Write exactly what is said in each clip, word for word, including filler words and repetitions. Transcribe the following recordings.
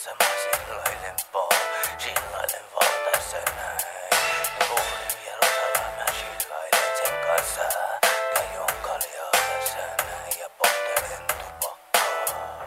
kanssa mä sillailen vaan, sillailen vaan tässä näin. Ja puolin Jerusalem mä sillailen sen kanssa. Ja juon kaljaa tässä näin ja polttelen tupakkaa.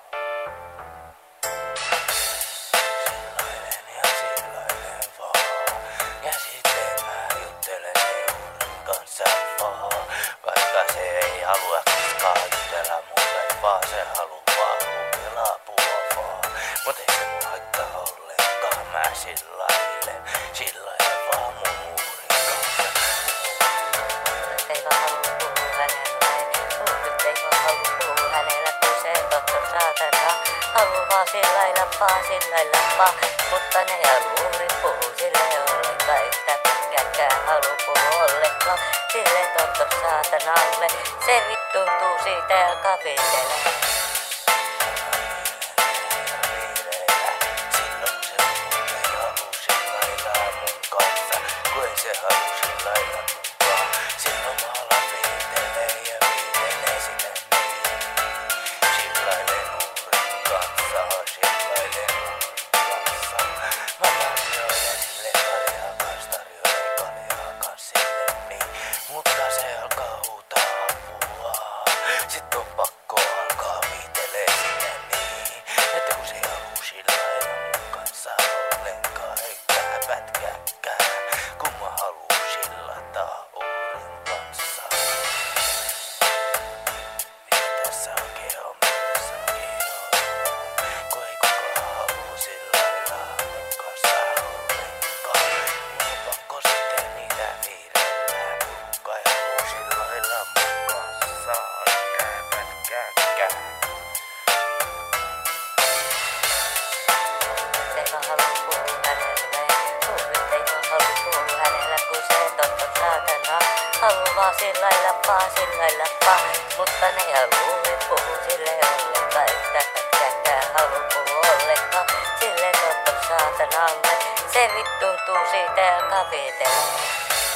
Sillailen ja sillailen vaan. Ja sitten mä juttelen seurin kanssa vaan. Vaikka se ei halua koskaan jutella mulle, vaan se haluaa kuunnella apua vaan. Mut ei se mua haittaa ollenkaan, mä sillailen, sillailen vaan mun muurin kanssa. Muurit ei vaan halua puhua hänelle, muurit ei vaan halua puhua hänelle, kun se totta saatana haluu vaan sillailla vaan, sillailla vaan. Mutta ne ja muurit puhuu sille ollenkaan, yhtä pitkäkään haluu puhua ollenkaan. Sille totta saatanalle, se vittuuntuu siitä ja kavitelee. Se halusi lailla mukaan. Silloin maala viitelee ja viitelee sitä niin. Sillailen uurin kanssa, sillailen uurin kanssa. Mä tarjoilen sille kaljaa, tarjoilen kaljaa kans sille niin. Mutta se alkaa huutaa apua. Sitten on pakko alkaa viitelee sitä niin. Että kun se halusi lailla mun kanssa ollenkaan, eikä pätkääkään. Kun mä haluu sillata uurin kanssa. Mitä tässä oikein on, tässä oikein on? Kun ei kukaan haluu sillailla mun kanssa ollenkaan. Mun on pakko sitten niitä viidellä. Kukaan ei haluu sillailla mun kanssa. Eikä pätkääkään. Se ei vaan halua puhua hänelle, muurit ei vaan halua puhua hänelle, kun se totta saatana haluu vaan sillailla vaan, sillailla vaan. Mutta ne ja muurit puhuu sille ollenkaan, yhtä pätkääkään haluu puhua ollenkaan. Sille totta saatanalle, se vittuuntuu siitä ja kavitelee.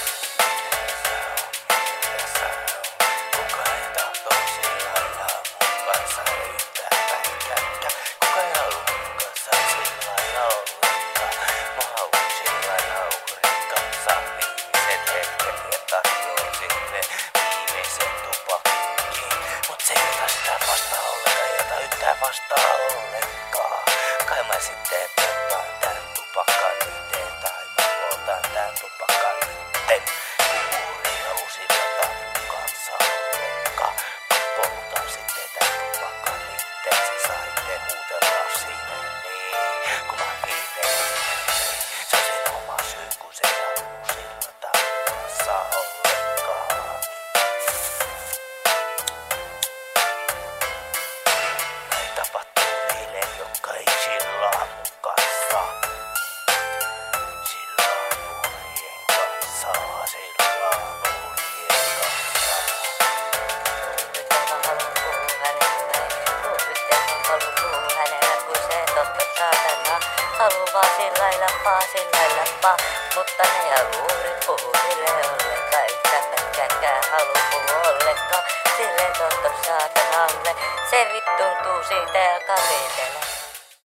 Kuka ei tahto sillailla mun kanssa yhtään pätkääkään. Kuka ei haluu mun kanssa sillailla ollenkaan. Mä haluun sillailla uurin kanssa viimeiset hetket ja tarjoon sille viimeisen tupakinkin. Mut se ei ota sitä vastaan ollenkaan, ei ota yhtään vastaan ollenkaan. Kai mä sitten poltan tän tupakan iten, tai mä poltan tän tupakan iten. Kun uuri haluu sillata mun kanssa ollenkaan. Mä poltan sitten tän tupakan iten, se saa ite huutella siinä niin. Kun mä viitelen sinne niin, se on sen oma syy, kun se haluu sillata mun kanssa ollenkaan. Näin tapahtuu niille, jotka ei sillaa mun kanssa. Sillaa nuorien kanssa, sillaa nuorien kanssa. Muurit ei vaan halua puhua hänelle, muurit ei vaan halua puhua hänelle, kun se totta saatana haluu vaan sillailla vaan, sillailla vaan. Mutta ne ja muurit puhuu sille ollenkaan, yhtä pätkääkään haluu puhua ollenkaan. Sille totta saatanalle, se vittuuntuu siitä ja kavitelee.